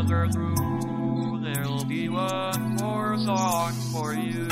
brother through, there'll be one more song for you.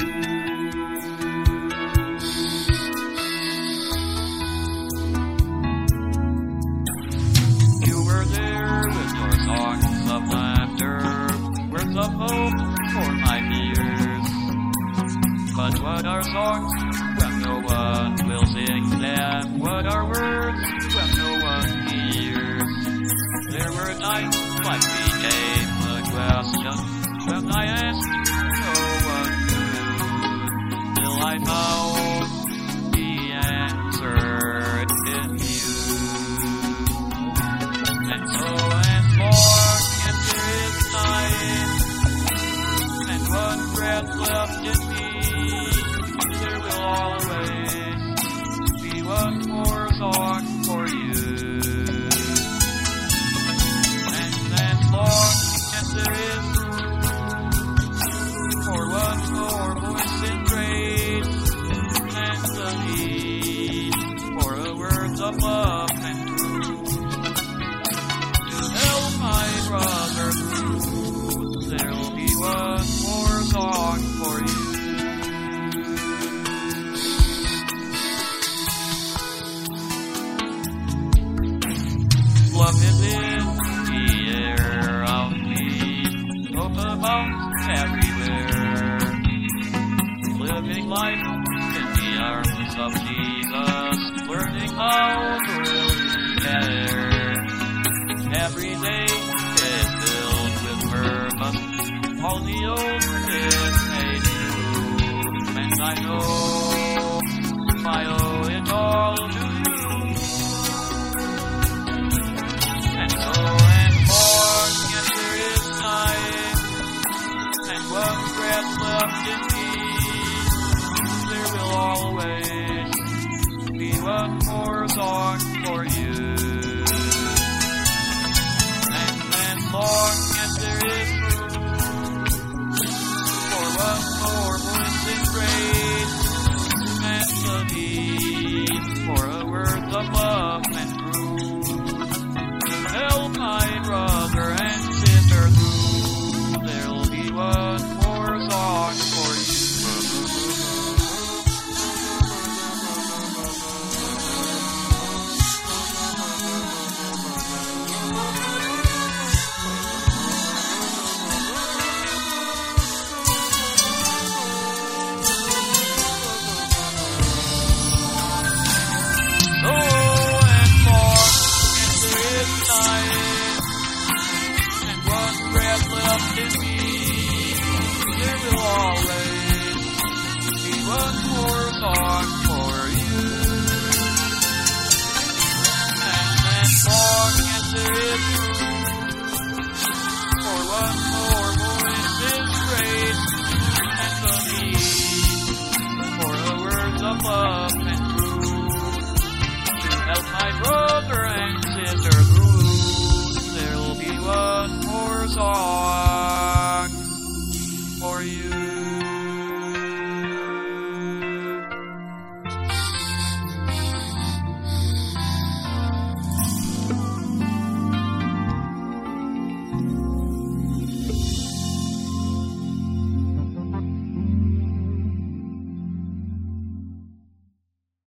You were there with your songs of laughter, words of hope for my fears. But what are songs when no one will sing them? What are words when no one hears? There were nights like became a question when I asked no one knew, till I found the answer in you. And so as long as there is night and one breath left in me, there will always be one more song for you. And as long as there is room for one more voice in praise and the need for a words of love and truth to help my brother through, there'll be one more song for you. Love is in the air around me, hope abounds everywhere. Living life in the arms of Jesus, learning how to really care. Every day is filled with purpose, all the old is made new, and I know I owe it all to you. And so as long as there is time and one breath left in me, there will always be one more song for you. And as long as there is room for one more voice in praise and the need for a word of love and truth to help my brother and sister through, there'll be one more song for you. So as long as there is time and one breath left in me, there will always be one more song for you. And as long as there is room for one more voice in praise and the need for a words of love and truth to help my brother and sister through, there'll be one more song for you.